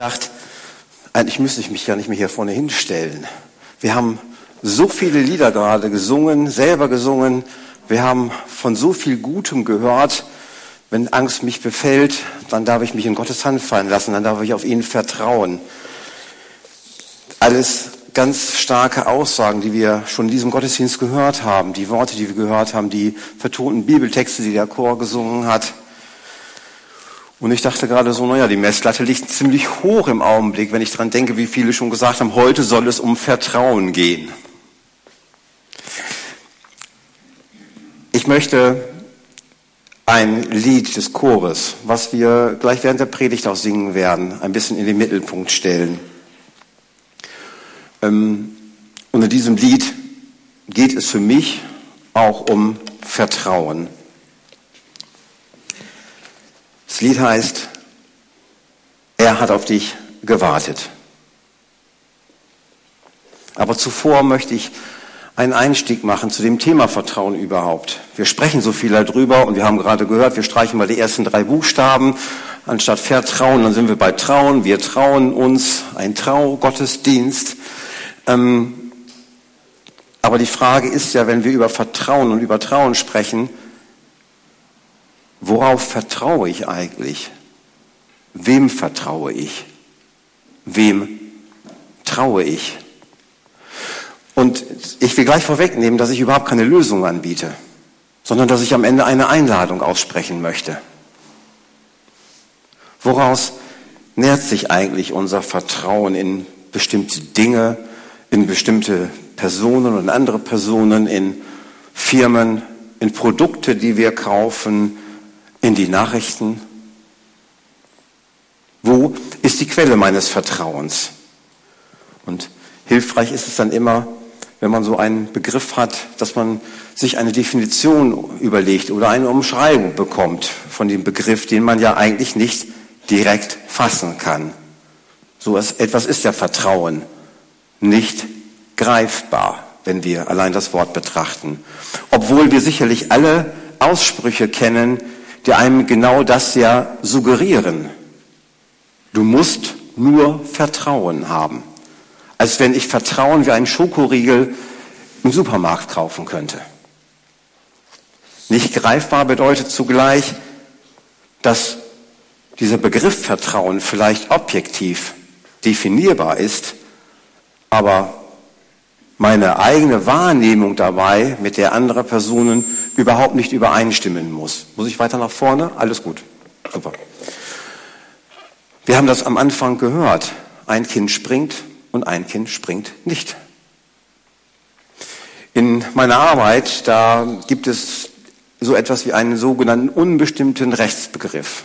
Gedacht, eigentlich müsste ich mich gar nicht mehr hier vorne hinstellen. Wir haben so viele Lieder gerade gesungen, selber gesungen. Wir haben von so viel Gutem gehört. Wenn Angst mich befällt, dann darf ich mich in Gottes Hand fallen lassen, dann darf ich auf ihn vertrauen. Alles ganz starke Aussagen, die wir schon in diesem Gottesdienst gehört haben, die Worte, die wir gehört haben, die vertonten Bibeltexte, die der Chor gesungen hat. Und ich dachte gerade so, die Messlatte liegt ziemlich hoch im Augenblick, wenn ich daran denke, wie viele schon gesagt haben, heute soll es um Vertrauen gehen. Ich möchte ein Lied des Chores, was wir gleich während der Predigt auch singen werden, ein bisschen in den Mittelpunkt stellen. Und in diesem Lied geht es für mich auch um Vertrauen. Das Lied heißt, er hat auf dich gewartet. Aber zuvor möchte ich einen Einstieg machen zu dem Thema Vertrauen überhaupt. Wir sprechen so viel darüber und wir haben gerade gehört, wir streichen mal die ersten 3 Buchstaben. Anstatt Vertrauen, dann sind wir bei Trauen. Wir trauen uns, ein Traugottesdienst. Aber die Frage ist ja, wenn wir über Vertrauen und über Trauen sprechen, worauf vertraue ich eigentlich? Wem vertraue ich? Wem traue ich? Und ich will gleich vorwegnehmen, dass ich überhaupt keine Lösung anbiete, sondern dass ich am Ende eine Einladung aussprechen möchte. Woraus nährt sich eigentlich unser Vertrauen in bestimmte Dinge, in bestimmte Personen und andere Personen, in Firmen, in Produkte, die wir kaufen, in die Nachrichten? Wo ist die Quelle meines Vertrauens? Und hilfreich ist es dann immer, wenn man so einen Begriff hat, dass man sich eine Definition überlegt oder eine Umschreibung bekommt von dem Begriff, den man ja eigentlich nicht direkt fassen kann. So etwas ist ja Vertrauen, nicht greifbar, wenn wir allein das Wort betrachten. Obwohl wir sicherlich alle Aussprüche kennen, die einem genau das ja suggerieren. Du musst nur Vertrauen haben. Als wenn ich Vertrauen wie einen Schokoriegel im Supermarkt kaufen könnte. Nicht greifbar bedeutet zugleich, dass dieser Begriff Vertrauen vielleicht objektiv definierbar ist, aber meine eigene Wahrnehmung dabei mit der anderer Personen überhaupt nicht übereinstimmen muss. Muss ich weiter nach vorne? Alles gut. Super. Wir haben das am Anfang gehört. Ein Kind springt und ein Kind springt nicht. In meiner Arbeit, da gibt es so etwas wie einen sogenannten unbestimmten Rechtsbegriff.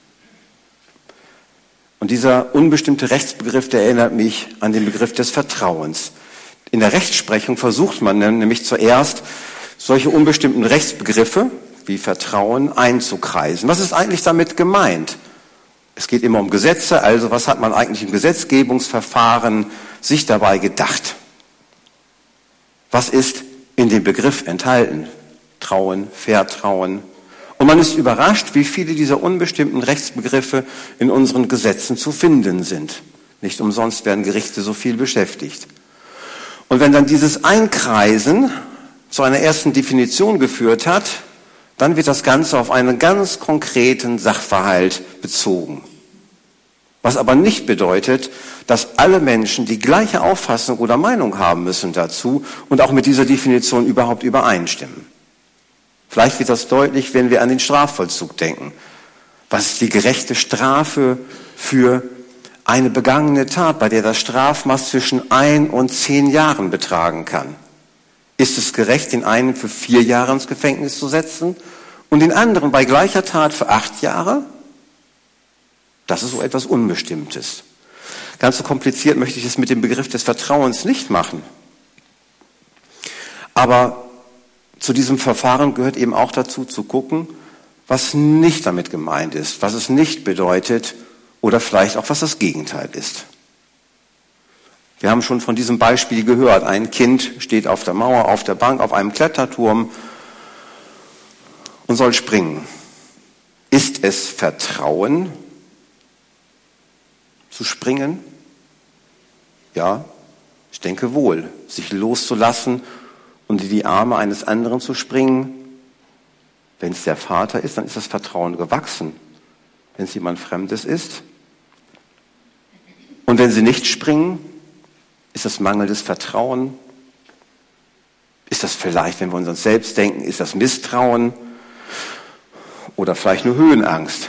Und dieser unbestimmte Rechtsbegriff, der erinnert mich an den Begriff des Vertrauens. In der Rechtsprechung versucht man nämlich zuerst, solche unbestimmten Rechtsbegriffe wie Vertrauen einzukreisen. Was ist eigentlich damit gemeint? Es geht immer um Gesetze, also was hat man eigentlich im Gesetzgebungsverfahren sich dabei gedacht? Was ist in dem Begriff enthalten? Trauen, Vertrauen. Und man ist überrascht, wie viele dieser unbestimmten Rechtsbegriffe in unseren Gesetzen zu finden sind. Nicht umsonst werden Gerichte so viel beschäftigt. Und wenn dann dieses Einkreisen zu einer ersten Definition geführt hat, dann wird das Ganze auf einen ganz konkreten Sachverhalt bezogen. Was aber nicht bedeutet, dass alle Menschen die gleiche Auffassung oder Meinung haben müssen dazu und auch mit dieser Definition überhaupt übereinstimmen. Vielleicht wird das deutlich, wenn wir an den Strafvollzug denken. Was ist die gerechte Strafe für eine begangene Tat, bei der das Strafmaß zwischen 1 und 10 Jahren betragen kann? Ist es gerecht, den einen für 4 Jahre ins Gefängnis zu setzen und den anderen bei gleicher Tat für 8 Jahre? Das ist so etwas Unbestimmtes. Ganz so kompliziert möchte ich es mit dem Begriff des Vertrauens nicht machen. Aber zu diesem Verfahren gehört eben auch dazu, zu gucken, was nicht damit gemeint ist, was es nicht bedeutet oder vielleicht auch, was das Gegenteil ist. Wir haben schon von diesem Beispiel gehört. Ein Kind steht auf der Mauer, auf der Bank, auf einem Kletterturm und soll springen. Ist es Vertrauen, zu springen? Ja, ich denke wohl. Sich loszulassen und in die Arme eines anderen zu springen. Wenn es der Vater ist, dann ist das Vertrauen gewachsen. Wenn es jemand Fremdes ist. Und wenn sie nicht springen, ist das mangelndes Vertrauen. Ist das vielleicht, wenn wir uns selbst denken, ist das Misstrauen oder vielleicht nur Höhenangst?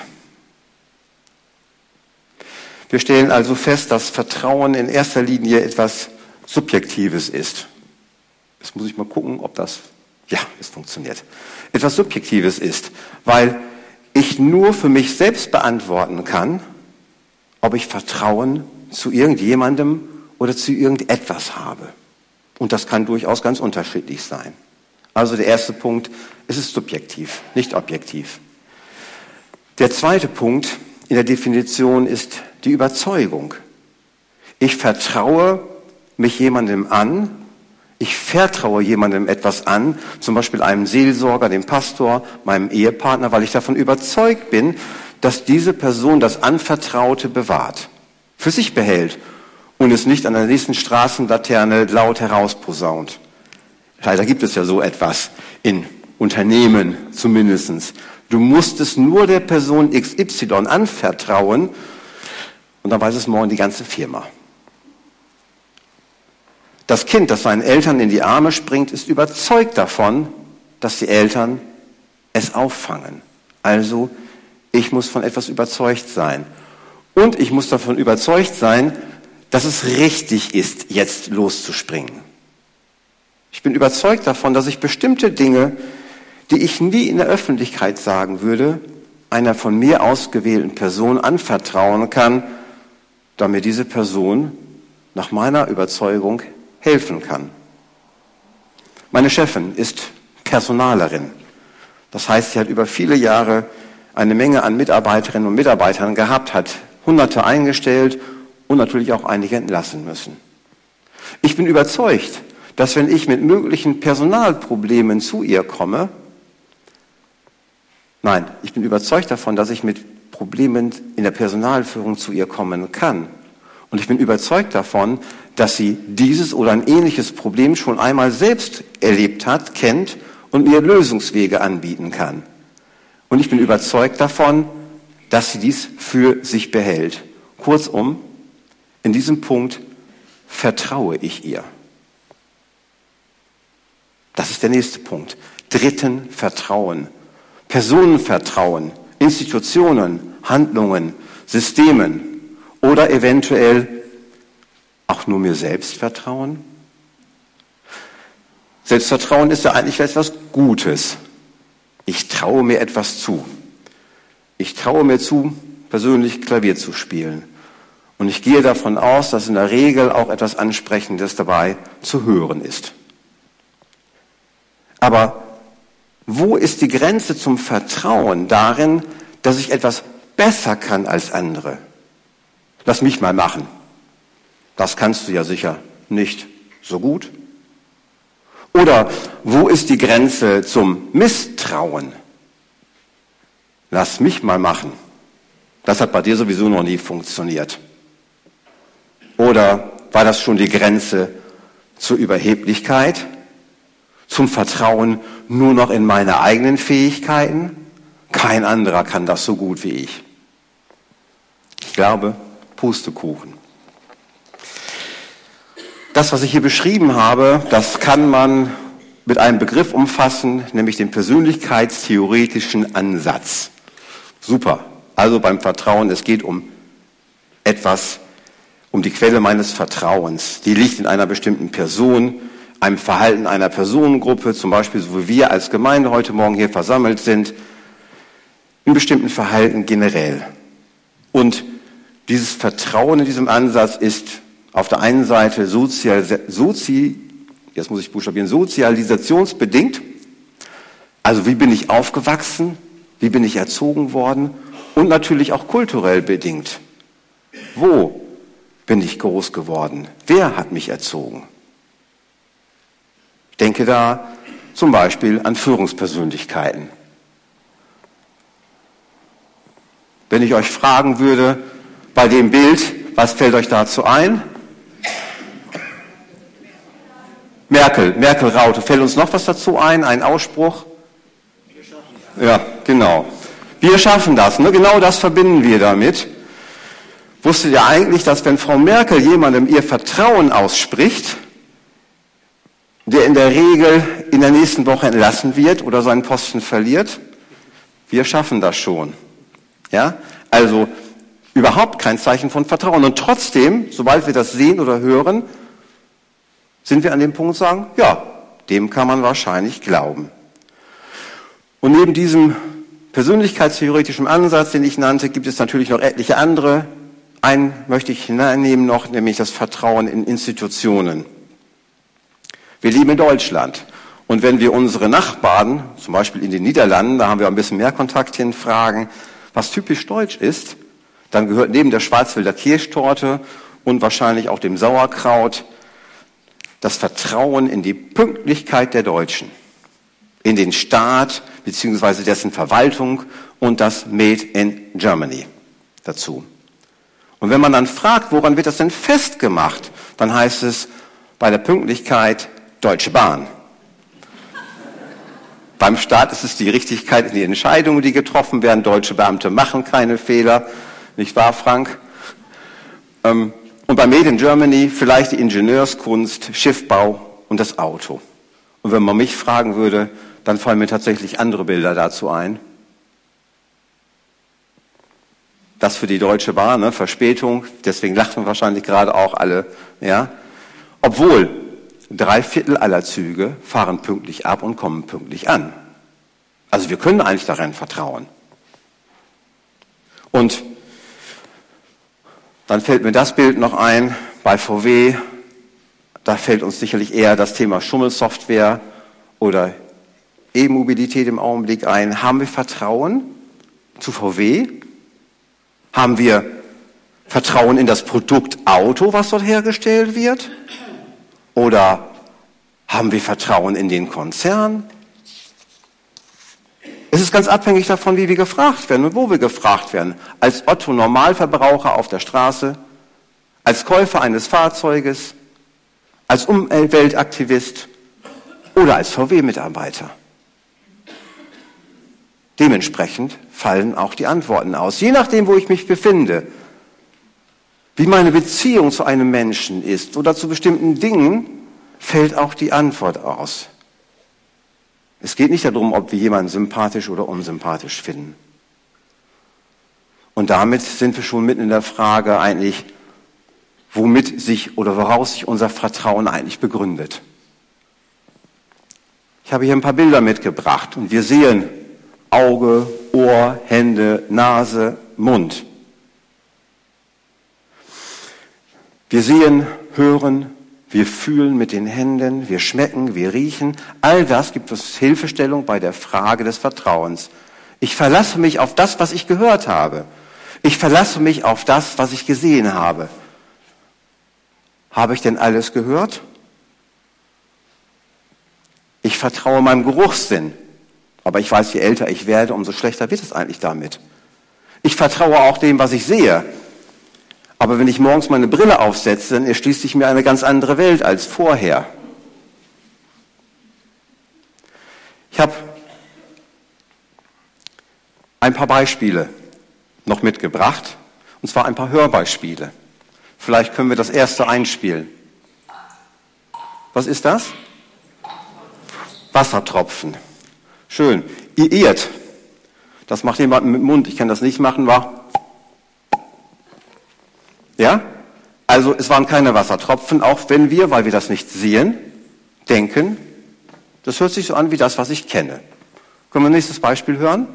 Wir stellen also fest, dass Vertrauen in erster Linie etwas Subjektives ist. Jetzt muss ich mal gucken, ob das, ja, es funktioniert. Etwas Subjektives ist, weil ich nur für mich selbst beantworten kann, ob ich Vertrauen zu irgendjemandem oder zu irgendetwas habe. Und das kann durchaus ganz unterschiedlich sein. Also der erste Punkt, es ist subjektiv, nicht objektiv. Der zweite Punkt in der Definition ist die Überzeugung. Ich vertraue mich jemandem an, ich vertraue jemandem etwas an, zum Beispiel einem Seelsorger, dem Pastor, meinem Ehepartner, weil ich davon überzeugt bin, dass diese Person das Anvertraute bewahrt, für sich behält und es nicht an der nächsten Straßenlaterne laut herausposaunt. Leider gibt es ja so etwas in Unternehmen zumindest. Du musst es nur der Person XY anvertrauen und dann weiß es morgen die ganze Firma. Das Kind, das seinen Eltern in die Arme springt, ist überzeugt davon, dass die Eltern es auffangen. Also, ich muss von etwas überzeugt sein. Und ich muss davon überzeugt sein, dass es richtig ist, jetzt loszuspringen. Ich bin überzeugt davon, dass ich bestimmte Dinge, die ich nie in der Öffentlichkeit sagen würde, einer von mir ausgewählten Person anvertrauen kann, da mir diese Person nach meiner Überzeugung helfen kann. Meine Chefin ist Personalerin. Das heißt, sie hat über viele Jahre eine Menge an Mitarbeiterinnen und Mitarbeitern gehabt, hat Hunderte eingestellt und natürlich auch einige entlassen müssen. Ich bin überzeugt, dass wenn ich mit möglichen Personalproblemen zu ihr komme, ich bin überzeugt davon, dass ich mit Problemen in der Personalführung zu ihr kommen kann. Und ich bin überzeugt davon, dass sie dieses oder ein ähnliches Problem schon einmal selbst erlebt hat, kennt und mir Lösungswege anbieten kann. Und ich bin überzeugt davon, dass sie dies für sich behält. Kurzum, in diesem Punkt vertraue ich ihr. Das ist der nächste Punkt. Dritten Vertrauen. Personenvertrauen, Institutionen, Handlungen, Systemen oder eventuell auch nur mir selbst vertrauen. Selbstvertrauen ist ja eigentlich etwas Gutes. Ich traue mir etwas zu. Ich traue mir zu, persönlich Klavier zu spielen. Und ich gehe davon aus, dass in der Regel auch etwas Ansprechendes dabei zu hören ist. Aber wo ist die Grenze zum Vertrauen darin, dass ich etwas besser kann als andere? Lass mich mal machen. Das kannst du ja sicher nicht so gut. Oder wo ist die Grenze zum Misstrauen? Lass mich mal machen. Das hat bei dir sowieso noch nie funktioniert. Oder war das schon die Grenze zur Überheblichkeit? Zum Vertrauen nur noch in meine eigenen Fähigkeiten? Kein anderer kann das so gut wie ich. Ich glaube, Pustekuchen. Das, was ich hier beschrieben habe, das kann man mit einem Begriff umfassen, nämlich den persönlichkeitstheoretischen Ansatz. Super. Also beim Vertrauen, es geht um etwas, um die Quelle meines Vertrauens. Die liegt in einer bestimmten Person, einem Verhalten einer Personengruppe, zum Beispiel so wie wir als Gemeinde heute Morgen hier versammelt sind, in bestimmten Verhalten generell. Und dieses Vertrauen in diesem Ansatz ist auf der einen Seite sozialisationsbedingt, also wie bin ich aufgewachsen, wie bin ich erzogen worden und natürlich auch kulturell bedingt. Wo bin ich groß geworden? Wer hat mich erzogen? Ich denke da zum Beispiel an Führungspersönlichkeiten. Wenn ich euch fragen würde, bei dem Bild, Was fällt euch dazu ein? Merkel Raute. Fällt uns noch was dazu ein? Ein Ausspruch? Ja, genau. Wir schaffen das. Ne? Genau das verbinden wir damit. Wusstet ihr eigentlich, dass wenn Frau Merkel jemandem ihr Vertrauen ausspricht, der in der Regel in der nächsten Woche entlassen wird oder seinen Posten verliert? Wir schaffen das schon. Ja? Also überhaupt kein Zeichen von Vertrauen. Und trotzdem, sobald wir das sehen oder hören, sind wir an dem Punkt sagen, ja, dem kann man wahrscheinlich glauben. Und neben diesem persönlichkeitstheoretischen Ansatz, den ich nannte, gibt es natürlich noch etliche andere. Einen möchte ich hineinnehmen noch, nämlich das Vertrauen in Institutionen. Wir leben in Deutschland. Und wenn wir unsere Nachbarn, zum Beispiel in den Niederlanden, da haben wir ein bisschen mehr Kontakt hin, fragen, was typisch deutsch ist, dann gehört neben der Schwarzwälder Kirschtorte und wahrscheinlich auch dem Sauerkraut das Vertrauen in die Pünktlichkeit der Deutschen, in den Staat bzw. dessen Verwaltung und das Made in Germany dazu. Und wenn man dann fragt, woran wird das denn festgemacht, dann heißt es bei der Pünktlichkeit Deutsche Bahn. Beim Staat ist es die Richtigkeit in die Entscheidungen, die getroffen werden. Deutsche Beamte machen keine Fehler, nicht wahr, Frank? Und bei Made in Germany vielleicht die Ingenieurskunst, Schiffbau und das Auto. Und wenn man mich fragen würde, dann fallen mir tatsächlich andere Bilder dazu ein. Das für die Deutsche Bahn, ne? Verspätung, deswegen lachen wahrscheinlich gerade auch alle. Ja? Obwohl 3/4 aller Züge fahren pünktlich ab und kommen pünktlich an. Also wir können eigentlich daran vertrauen. Und dann fällt mir das Bild noch ein, bei VW, da fällt uns sicherlich eher das Thema Schummelsoftware oder E-Mobilität im Augenblick ein. Haben wir Vertrauen zu VW? Haben wir Vertrauen in das Produkt Auto, was dort hergestellt wird? Oder haben wir Vertrauen in den Konzern? Es ist ganz abhängig davon, wie wir gefragt werden und wo wir gefragt werden. Als Otto-Normalverbraucher auf der Straße, als Käufer eines Fahrzeuges, als Umweltaktivist oder als VW-Mitarbeiter. Dementsprechend fallen auch die Antworten aus, je nachdem, wo ich mich befinde. Wie meine Beziehung zu einem Menschen ist oder zu bestimmten Dingen, fällt auch die Antwort aus. Es geht nicht darum, ob wir jemanden sympathisch oder unsympathisch finden. Und damit sind wir schon mitten in der Frage eigentlich, womit sich oder woraus sich unser Vertrauen eigentlich begründet. Ich habe hier ein paar Bilder mitgebracht und wir sehen Auge, Ohr, Hände, Nase, Mund. Wir sehen, hören, wir fühlen mit den Händen, wir schmecken, wir riechen. All das gibt uns Hilfestellung bei der Frage des Vertrauens. Ich verlasse mich auf das, was ich gehört habe. Ich verlasse mich auf das, was ich gesehen habe. Habe ich denn alles gehört? Ich vertraue meinem Geruchssinn. Aber ich weiß, je älter ich werde, umso schlechter wird es eigentlich damit. Ich vertraue auch dem, was ich sehe. Aber wenn ich morgens meine Brille aufsetze, dann erschließt sich mir eine ganz andere Welt als vorher. Ich habe ein paar Beispiele noch mitgebracht, und zwar ein paar Hörbeispiele. Vielleicht können wir das erste einspielen. Was ist das? Wassertropfen. Schön. Ihr irrt. Das macht jemand mit dem Mund. Ich kann das nicht machen, war. Ja? Also es waren keine Wassertropfen, auch wenn wir, weil wir das nicht sehen, denken, das hört sich so an wie das, was ich kenne. Können wir nächstes Beispiel hören?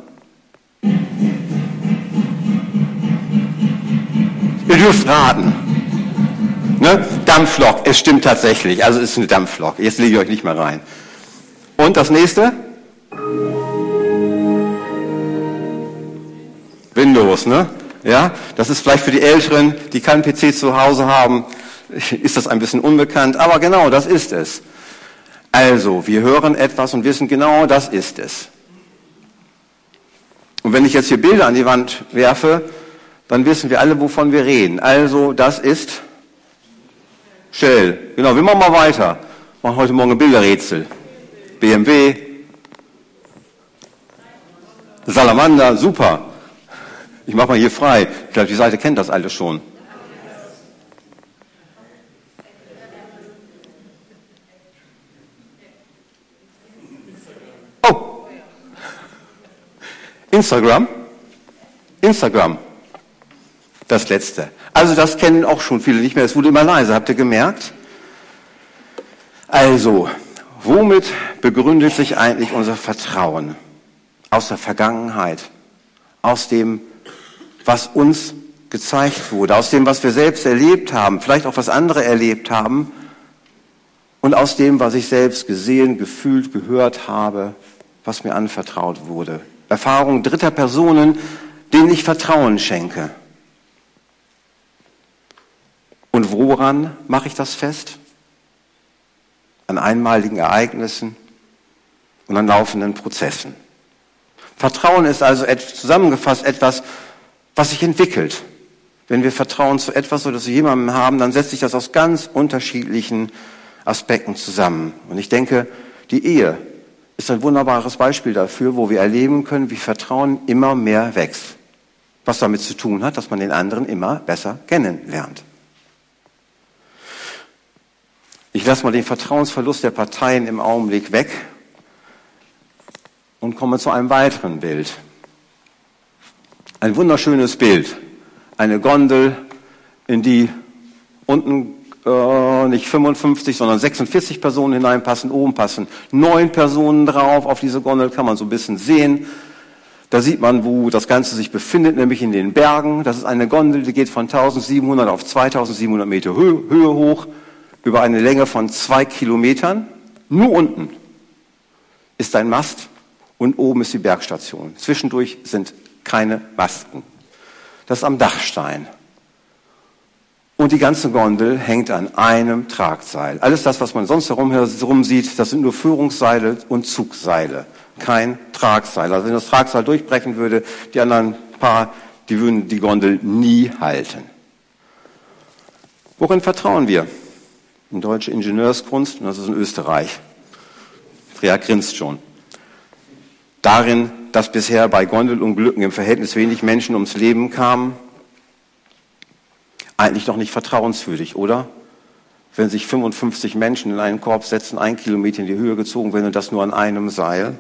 Ihr dürft raten. Ne? Dampflok, es stimmt tatsächlich. Also es ist eine Dampflok. Jetzt lege ich euch nicht mehr rein. Und das nächste? Windows, ne? Ja, das ist vielleicht für die Älteren, die keinen PC zu Hause haben, ist das ein bisschen unbekannt, aber genau, das ist es. Also, wir hören etwas und wissen genau, das ist es. Und wenn ich jetzt hier Bilder an die Wand werfe, dann wissen wir alle, wovon wir reden. Also, das ist Shell. Genau, wir machen mal weiter. Wir machen heute Morgen ein Bilderrätsel. BMW, Salamander, super. Ich mache mal hier frei. Ich glaube, die Seite kennt das alles schon. Oh! Instagram. Das letzte. Also das kennen auch schon viele nicht mehr. Es wurde immer leiser, habt ihr gemerkt? Also, womit begründet sich eigentlich unser Vertrauen? Aus der Vergangenheit, aus dem, was uns gezeigt wurde, aus dem, was wir selbst erlebt haben, vielleicht auch was andere erlebt haben und aus dem, was ich selbst gesehen, gefühlt, gehört habe, was mir anvertraut wurde. Erfahrungen dritter Personen, denen ich Vertrauen schenke. Und woran mache ich das fest? An einmaligen Ereignissen und an laufenden Prozessen. Vertrauen ist also zusammengefasst etwas, was sich entwickelt. Wenn wir Vertrauen zu etwas oder zu jemandem haben, dann setzt sich das aus ganz unterschiedlichen Aspekten zusammen. Und ich denke, die Ehe ist ein wunderbares Beispiel dafür, wo wir erleben können, wie Vertrauen immer mehr wächst. Was damit zu tun hat, dass man den anderen immer besser kennenlernt. Ich lasse mal den Vertrauensverlust der Parteien im Augenblick weg und komme zu einem weiteren Bild. Ein wunderschönes Bild. Eine Gondel, in die unten nicht 55, sondern 46 Personen hineinpassen, oben passen 9 Personen drauf. Auf diese Gondel kann man so ein bisschen sehen. Da sieht man, wo das Ganze sich befindet, nämlich in den Bergen. Das ist eine Gondel, die geht von 1700 auf 2700 Meter Höhe hoch, über eine Länge von 2 Kilometern. Nur unten ist ein Mast und oben ist die Bergstation. Zwischendurch sind keine Masten. Das ist am Dachstein. Und die ganze Gondel hängt an einem Tragseil. Alles das, was man sonst herum sieht, das sind nur Führungsseile und Zugseile. Kein Tragseil. Also wenn das Tragseil durchbrechen würde, die anderen paar, die würden die Gondel nie halten. Worin vertrauen wir? In deutsche Ingenieurskunst, und das ist in Österreich. Freya grinst schon. Darin, dass bisher bei Gondelunglücken im Verhältnis wenig Menschen ums Leben kamen, eigentlich doch nicht vertrauenswürdig, oder? Wenn sich 55 Menschen in einen Korb setzen, 1 Kilometer in die Höhe gezogen werden und das nur an einem Seil.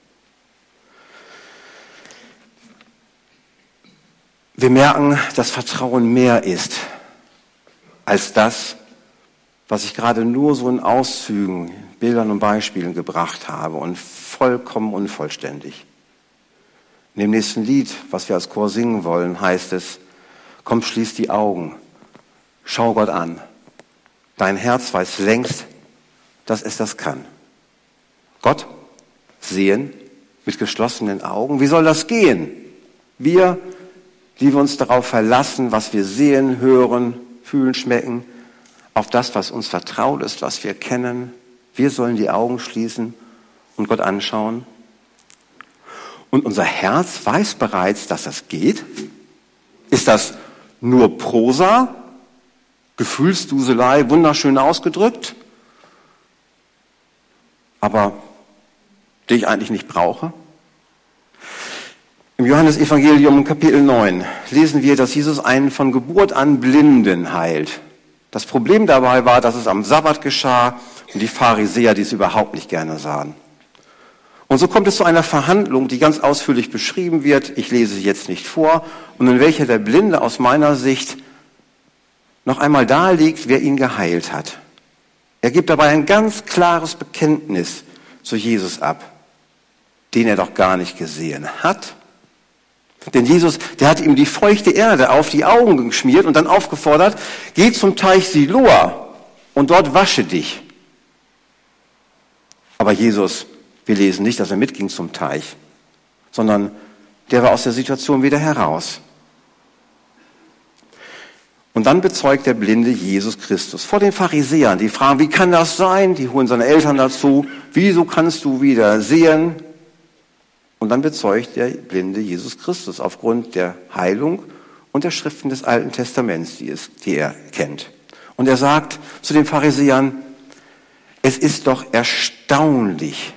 Wir merken, dass Vertrauen mehr ist als das, was ich gerade nur so in Auszügen, Bildern und Beispielen gebracht habe und vollkommen unvollständig. In dem nächsten Lied, was wir als Chor singen wollen, heißt es: Komm, schließ die Augen, schau Gott an. Dein Herz weiß längst, dass es das kann. Gott sehen mit geschlossenen Augen. Wie soll das gehen? Wir, die wir uns darauf verlassen, was wir sehen, hören, fühlen, schmecken, auf das, was uns vertraut ist, was wir kennen. Wir sollen die Augen schließen und Gott anschauen. Und unser Herz weiß bereits, dass das geht. Ist das nur Prosa, Gefühlsduselei, wunderschön ausgedrückt, aber die ich eigentlich nicht brauche? Im Johannesevangelium Kapitel 9 lesen wir, dass Jesus einen von Geburt an Blinden heilt. Das Problem dabei war, dass es am Sabbat geschah und die Pharisäer dies überhaupt nicht gerne sahen. Und so kommt es zu einer Verhandlung, die ganz ausführlich beschrieben wird. Ich lese sie jetzt nicht vor. Und in welcher der Blinde aus meiner Sicht noch einmal darlegt, wer ihn geheilt hat. Er gibt dabei ein ganz klares Bekenntnis zu Jesus ab, den er doch gar nicht gesehen hat. Denn Jesus, der hat ihm die feuchte Erde auf die Augen geschmiert und dann aufgefordert: Geh zum Teich Siloa und dort wasche dich. Aber Jesus, wir lesen nicht, dass er mitging zum Teich, sondern der war aus der Situation wieder heraus. Und dann bezeugt der Blinde Jesus Christus vor den Pharisäern. Die fragen, wie kann das sein? Die holen seine Eltern dazu. Wieso kannst du wieder sehen? Und dann bezeugt der Blinde Jesus Christus aufgrund der Heilung und der Schriften des Alten Testaments, die er kennt. Und er sagt zu den Pharisäern, es ist doch erstaunlich,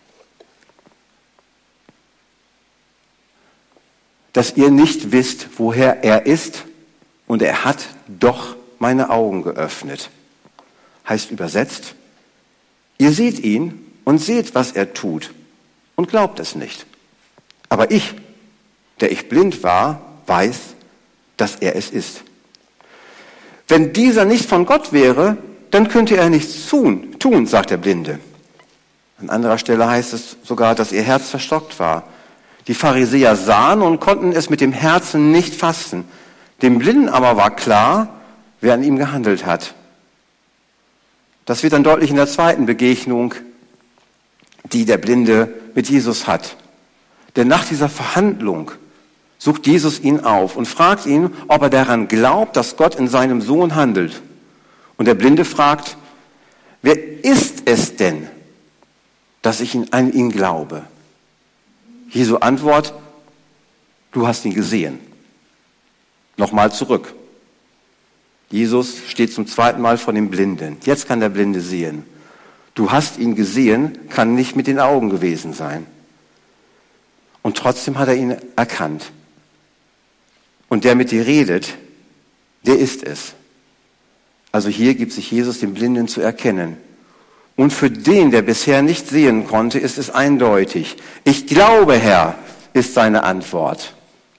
dass ihr nicht wisst, woher er ist, und er hat doch meine Augen geöffnet. Heißt übersetzt, ihr seht ihn und seht, was er tut und glaubt es nicht. Aber ich, der ich blind war, weiß, dass er es ist. Wenn dieser nicht von Gott wäre, dann könnte er nichts tun, sagt der Blinde. An anderer Stelle heißt es sogar, dass ihr Herz verstockt war. Die Pharisäer sahen und konnten es mit dem Herzen nicht fassen. Dem Blinden aber war klar, wer an ihm gehandelt hat. Das wird dann deutlich in der zweiten Begegnung, die der Blinde mit Jesus hat. Denn nach dieser Verhandlung sucht Jesus ihn auf und fragt ihn, ob er daran glaubt, dass Gott in seinem Sohn handelt. Und der Blinde fragt, wer ist es denn, dass ich an ihn glaube? Jesu Antwort, du hast ihn gesehen. Nochmal zurück. Jesus steht zum zweiten Mal vor dem Blinden. Jetzt kann der Blinde sehen. Du hast ihn gesehen, kann nicht mit den Augen gewesen sein. Und trotzdem hat er ihn erkannt. Und der mit dir redet, der ist es. Also hier gibt sich Jesus dem Blinden zu erkennen. Und für den, der bisher nicht sehen konnte, ist es eindeutig. Ich glaube, Herr, ist seine Antwort.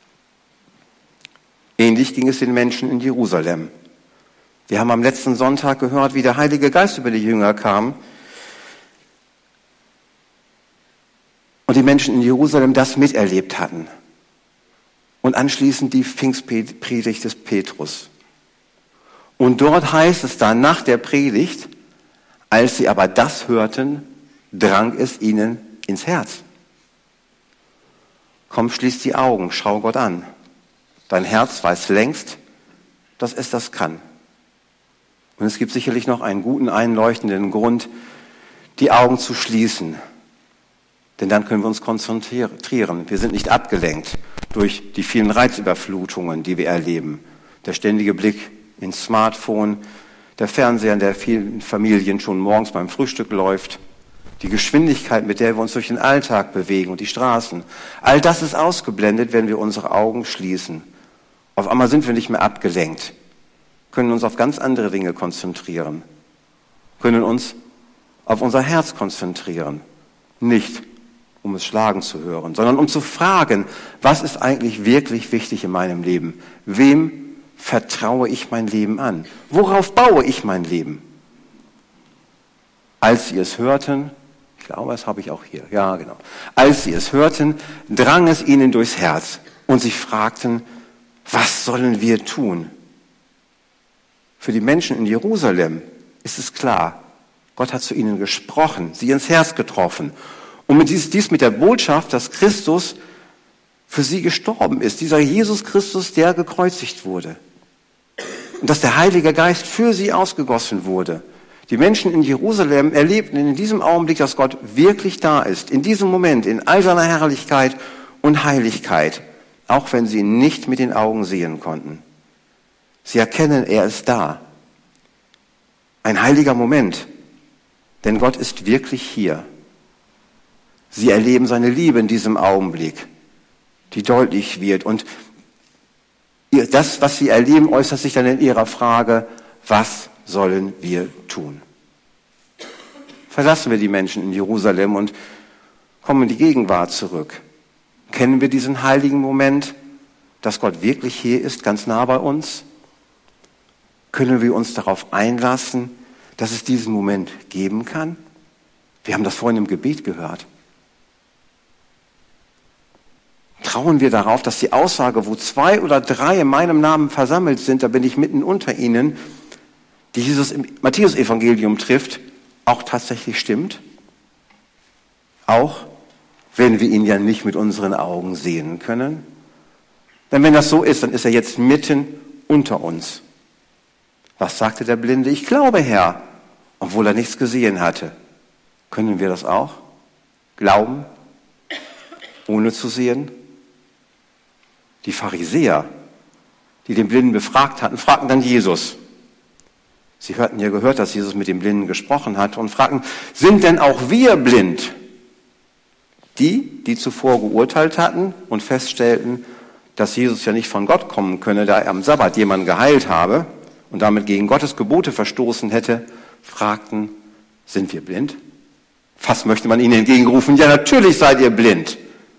Ähnlich ging es den Menschen in Jerusalem. Wir haben am letzten Sonntag gehört, wie der Heilige Geist über die Jünger kam und die Menschen in Jerusalem das miterlebt hatten. Und anschließend die Pfingstpredigt des Petrus. Und dort heißt es dann nach der Predigt, als sie aber das hörten, drang es ihnen ins Herz. Komm, schließ die Augen, schau Gott an. Dein Herz weiß längst, dass es das kann. Und es gibt sicherlich noch einen guten, einleuchtenden Grund, die Augen zu schließen. Denn dann können wir uns konzentrieren. Wir sind nicht abgelenkt durch die vielen Reizüberflutungen, die wir erleben. Der ständige Blick ins Smartphone, der Fernseher, in der vielen Familien schon morgens beim Frühstück läuft, die Geschwindigkeit, mit der wir uns durch den Alltag bewegen und die Straßen. All das ist ausgeblendet, wenn wir unsere Augen schließen. Auf einmal sind wir nicht mehr abgelenkt, können uns auf ganz andere Dinge konzentrieren, können uns auf unser Herz konzentrieren. Nicht, um es schlagen zu hören, sondern um zu fragen, was ist eigentlich wirklich wichtig in meinem Leben? Wem vertraue ich mein Leben an? Worauf baue ich mein Leben? Als sie es hörten, ich glaube, das habe ich auch hier, ja genau. Als sie es hörten, drang es ihnen durchs Herz und sie fragten, was sollen wir tun? Für die Menschen in Jerusalem ist es klar, Gott hat zu ihnen gesprochen, sie ins Herz getroffen. Und dies mit der Botschaft, dass Christus für sie gestorben ist, dieser Jesus Christus, der gekreuzigt wurde. Und dass der Heilige Geist für sie ausgegossen wurde. Die Menschen in Jerusalem erlebten in diesem Augenblick, dass Gott wirklich da ist, in diesem Moment, in all seiner Herrlichkeit und Heiligkeit, auch wenn sie ihn nicht mit den Augen sehen konnten. Sie erkennen, er ist da. Ein heiliger Moment, denn Gott ist wirklich hier. Sie erleben seine Liebe in diesem Augenblick, die deutlich wird. Und das, was sie erleben, äußert sich dann in ihrer Frage, was sollen wir tun? Verlassen wir die Menschen in Jerusalem und kommen in die Gegenwart zurück. Kennen wir diesen heiligen Moment, dass Gott wirklich hier ist, ganz nah bei uns? Können wir uns darauf einlassen, dass es diesen Moment geben kann? Wir haben das vorhin im Gebet gehört. Trauen wir darauf, dass die Aussage, wo 2 oder 3 in meinem Namen versammelt sind, da bin ich mitten unter ihnen, die Jesus im Matthäus-Evangelium trifft, auch tatsächlich stimmt? Auch wenn wir ihn ja nicht mit unseren Augen sehen können? Denn wenn das so ist, dann ist er jetzt mitten unter uns. Was sagte der Blinde? Ich glaube, Herr, obwohl er nichts gesehen hatte. Können wir das auch? Glauben, ohne zu sehen? Die Pharisäer die den Blinden befragt hatten, fragten dann Jesus. Sie hatten ja gehört, dass Jesus mit dem Blinden gesprochen hat und fragten, sind denn auch wir blind? Die zuvor geurteilt hatten und feststellten, dass Jesus ja nicht von Gott kommen könne, da er am Sabbat jemanden geheilt habe und damit gegen Gottes Gebote verstoßen hätte, fragten, sind wir blind? Fast möchte man ihnen entgegenrufen, ja, natürlich seid ihr blind.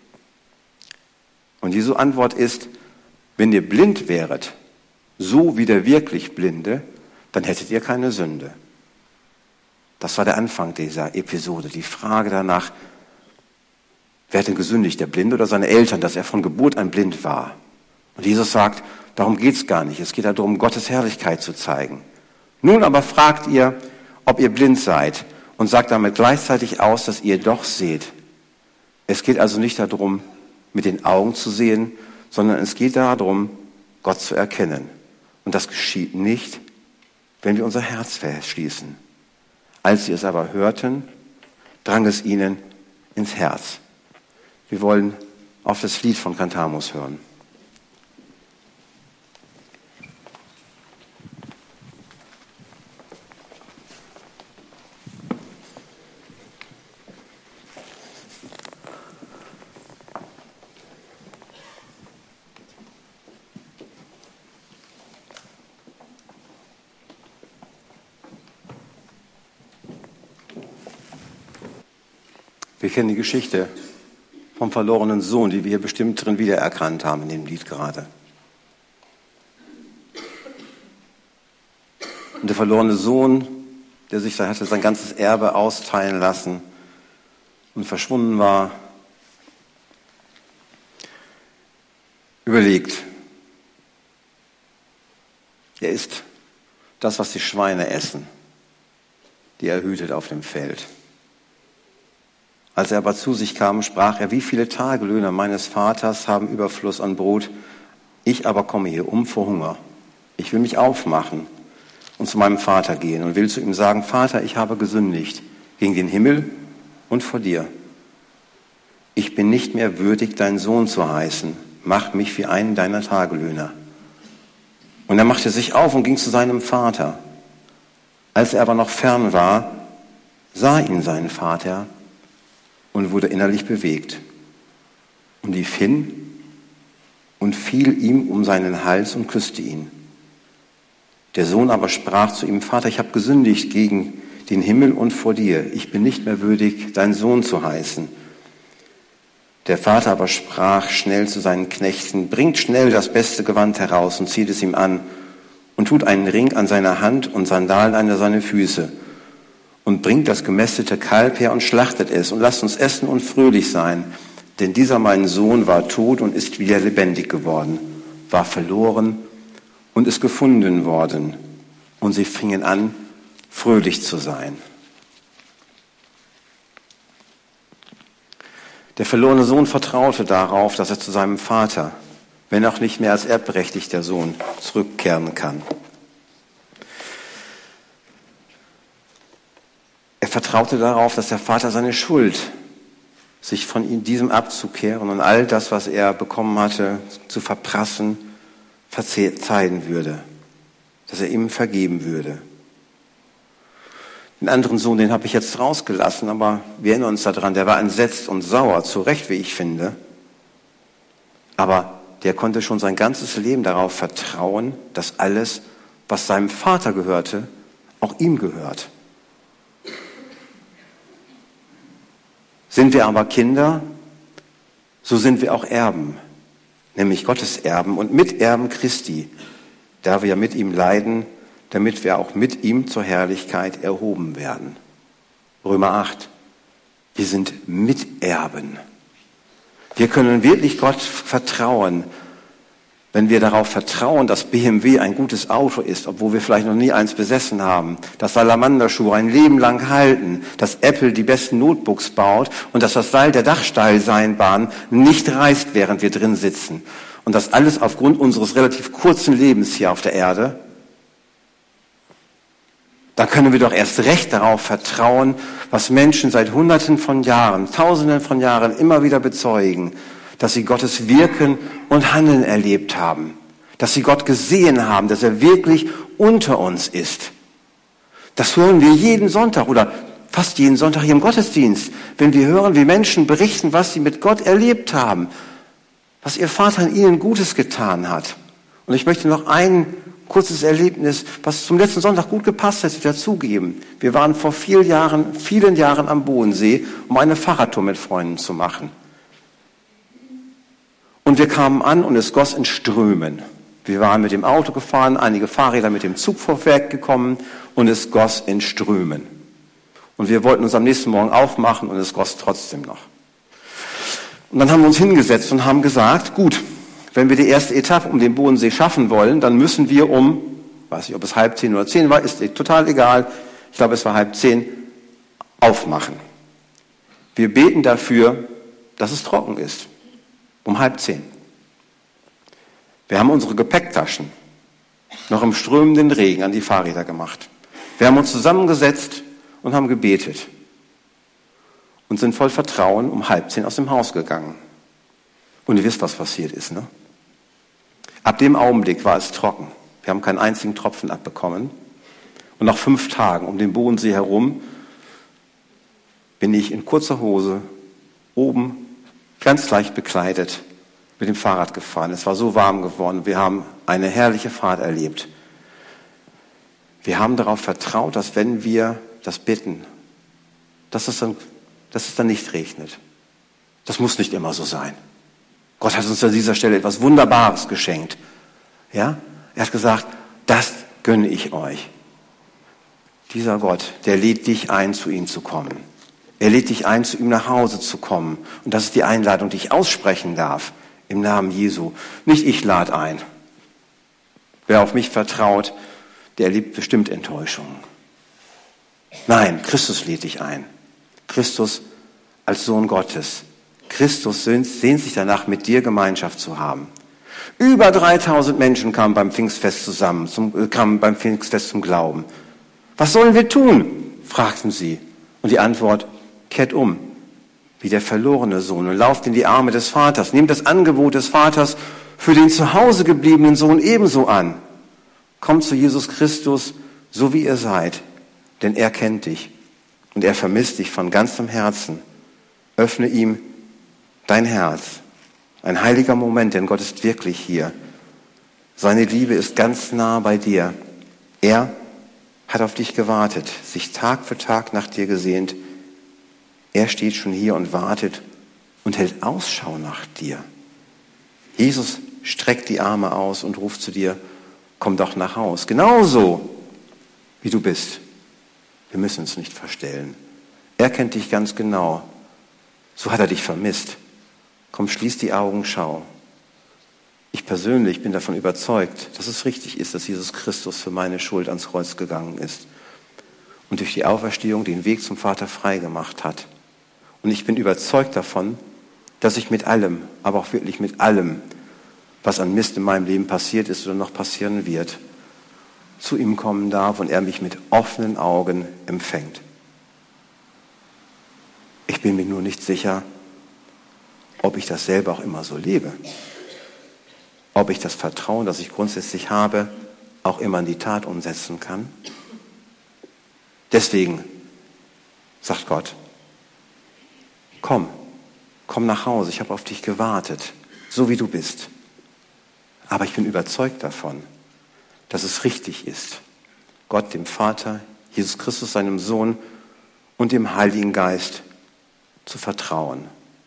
Und Jesu Antwort ist, wenn ihr blind wäret, so wie der wirklich Blinde, dann hättet ihr keine Sünde. Das war der Anfang dieser Episode, die Frage danach, wer hat denn gesündigt, der Blinde oder seine Eltern, dass er von Geburt an blind war? Und Jesus sagt, darum geht's gar nicht. Es geht darum, Gottes Herrlichkeit zu zeigen. Nun aber fragt ihr, ob ihr blind seid und sagt damit gleichzeitig aus, dass ihr doch seht. Es geht also nicht darum, mit den Augen zu sehen, sondern es geht darum, Gott zu erkennen. Und das geschieht nicht, wenn wir unser Herz verschließen. Als sie es aber hörten, drang es ihnen ins Herz. Wir wollen auf das Lied von Cantamus hören. Wir kennen die Geschichte vom verlorenen Sohn, die wir hier bestimmt drin wiedererkannt haben in dem Lied gerade. Und der verlorene Sohn, der sich da hatte sein ganzes Erbe austeilen lassen und verschwunden war, überlegt, er isst das, was die Schweine essen, die er hütet auf dem Feld. Als er aber zu sich kam, sprach er, wie viele Tagelöhner meines Vaters haben Überfluss an Brot, ich aber komme hier um vor Hunger. Ich will mich aufmachen und zu meinem Vater gehen und will zu ihm sagen, Vater, ich habe gesündigt gegen den Himmel und vor dir. Ich bin nicht mehr würdig, dein Sohn zu heißen. Mach mich wie einen deiner Tagelöhner. Und er machte sich auf und ging zu seinem Vater. Als er aber noch fern war, sah ihn sein Vater und wurde innerlich bewegt und lief hin und fiel ihm um seinen Hals und küsste ihn. Der Sohn aber sprach zu ihm, Vater, ich habe gesündigt gegen den Himmel und vor dir. Ich bin nicht mehr würdig, dein Sohn zu heißen. Der Vater aber sprach schnell zu seinen Knechten, bringt schnell das beste Gewand heraus und zieht es ihm an und tut einen Ring an seiner Hand und Sandalen an seine Füße. Und bringt das gemästete Kalb her und schlachtet es und lasst uns essen und fröhlich sein. Denn dieser mein Sohn war tot und ist wieder lebendig geworden, war verloren und ist gefunden worden. Und sie fingen an, fröhlich zu sein. Der verlorene Sohn vertraute darauf, dass er zu seinem Vater, wenn auch nicht mehr als erbberechtigter Sohn, zurückkehren kann. Er vertraute darauf, dass der Vater seine Schuld, sich von diesem abzukehren und all das, was er bekommen hatte, zu verprassen, verzeihen würde, dass er ihm vergeben würde. Den anderen Sohn, den habe ich jetzt rausgelassen, aber wir erinnern uns daran, der war entsetzt und sauer, zu Recht, wie ich finde. Aber der konnte schon sein ganzes Leben darauf vertrauen, dass alles, was seinem Vater gehörte, auch ihm gehört. Sind wir aber Kinder, so sind wir auch Erben, nämlich Gottes Erben und Miterben Christi, da wir mit ihm leiden, damit wir auch mit ihm zur Herrlichkeit erhoben werden. Römer 8. Wir sind Miterben. Wir können wirklich Gott vertrauen, wenn wir darauf vertrauen, dass BMW ein gutes Auto ist, obwohl wir vielleicht noch nie eins besessen haben, dass Salamanderschuhe ein Leben lang halten, dass Apple die besten Notebooks baut und dass das Seil der Dachsteilseilbahn nicht reißt, während wir drin sitzen. Und das alles aufgrund unseres relativ kurzen Lebens hier auf der Erde. Dann können wir doch erst recht darauf vertrauen, was Menschen seit Hunderten von Jahren, Tausenden von Jahren immer wieder bezeugen, dass sie Gottes Wirken und Handeln erlebt haben, dass sie Gott gesehen haben, dass er wirklich unter uns ist. Das hören wir jeden Sonntag oder fast jeden Sonntag hier im Gottesdienst, wenn wir hören, wie Menschen berichten, was sie mit Gott erlebt haben, was ihr Vater an ihnen Gutes getan hat. Und ich möchte noch ein kurzes Erlebnis, was zum letzten Sonntag gut gepasst hat, dazugeben. Wir waren vor vielen Jahren am Bodensee, um eine Fahrradtour mit Freunden zu machen. Und wir kamen an und es goss in Strömen. Wir waren mit dem Auto gefahren, einige Fahrräder mit dem Zug vorweg gekommen und es goss in Strömen. Und wir wollten uns am nächsten Morgen aufmachen und es goss trotzdem noch. Und dann haben wir uns hingesetzt und haben gesagt, gut, wenn wir die erste Etappe um den Bodensee schaffen wollen, dann müssen wir weiß nicht, ob es 9:30 oder 10 war, ist total egal, ich glaube, es war 9:30, aufmachen. Wir beten dafür, dass es trocken ist, um 9:30. Wir haben unsere Gepäcktaschen noch im strömenden Regen an die Fahrräder gemacht. Wir haben uns zusammengesetzt und haben gebetet und sind voll Vertrauen um 9:30 aus dem Haus gegangen. Und ihr wisst, was passiert ist, ne? Ab dem Augenblick war es trocken. Wir haben keinen einzigen Tropfen abbekommen. Und nach 5 Tagen um den Bodensee herum bin ich in kurzer Hose oben ganz leicht bekleidet mit dem Fahrrad gefahren. Es war so warm geworden. Wir haben eine herrliche Fahrt erlebt. Wir haben darauf vertraut, dass wenn wir das bitten, dass es dann nicht regnet. Das muss nicht immer so sein. Gott hat uns an dieser Stelle etwas Wunderbares geschenkt. Ja? Er hat gesagt, das gönne ich euch. Dieser Gott, der lädt dich ein, zu ihm zu kommen. Er lädt dich ein, zu ihm nach Hause zu kommen. Und das ist die Einladung, die ich aussprechen darf, im Namen Jesu. Nicht ich lade ein. Wer auf mich vertraut, der erlebt bestimmt Enttäuschungen. Nein, Christus lädt dich ein. Christus als Sohn Gottes. Christus sehnt sich danach, mit dir Gemeinschaft zu haben. Über 3000 Menschen kamen beim Pfingstfest zum Glauben. Was sollen wir tun? Fragten sie. Und die Antwort, kehrt um, wie der verlorene Sohn, und lauft in die Arme des Vaters. Nehmt das Angebot des Vaters für den zu Hause gebliebenen Sohn ebenso an. Kommt zu Jesus Christus, so wie ihr seid, denn er kennt dich und er vermisst dich von ganzem Herzen. Öffne ihm dein Herz. Ein heiliger Moment, denn Gott ist wirklich hier. Seine Liebe ist ganz nah bei dir. Er hat auf dich gewartet, sich Tag für Tag nach dir gesehnt. Er steht schon hier und wartet und hält Ausschau nach dir. Jesus streckt die Arme aus und ruft zu dir, komm doch nach Haus. Genauso, wie du bist. Wir müssen uns nicht verstellen. Er kennt dich ganz genau. So hat er dich vermisst. Komm, schließ die Augen, schau. Ich persönlich bin davon überzeugt, dass es richtig ist, dass Jesus Christus für meine Schuld ans Kreuz gegangen ist und durch die Auferstehung den Weg zum Vater frei gemacht hat. Und ich bin überzeugt davon, dass ich mit allem, aber auch wirklich mit allem, was an Mist in meinem Leben passiert ist oder noch passieren wird, zu ihm kommen darf und er mich mit offenen Augen empfängt. Ich bin mir nur nicht sicher, ob ich das selber auch immer so lebe. Ob ich das Vertrauen, das ich grundsätzlich habe, auch immer in die Tat umsetzen kann. Deswegen sagt Gott, komm nach Hause, ich habe auf dich gewartet, so wie du bist. Aber ich bin überzeugt davon, dass es richtig ist, Gott, dem Vater, Jesus Christus, seinem Sohn und dem Heiligen Geist zu vertrauen.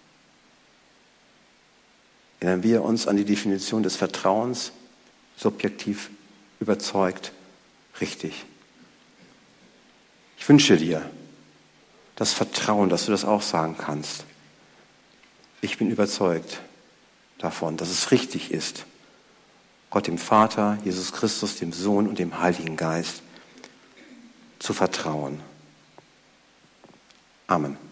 Erinnern wir uns an die Definition des Vertrauens, subjektiv, überzeugt, richtig. Ich wünsche dir das Vertrauen, dass du das auch sagen kannst. Ich bin überzeugt davon, dass es richtig ist, Gott dem Vater, Jesus Christus, dem Sohn und dem Heiligen Geist zu vertrauen. Amen.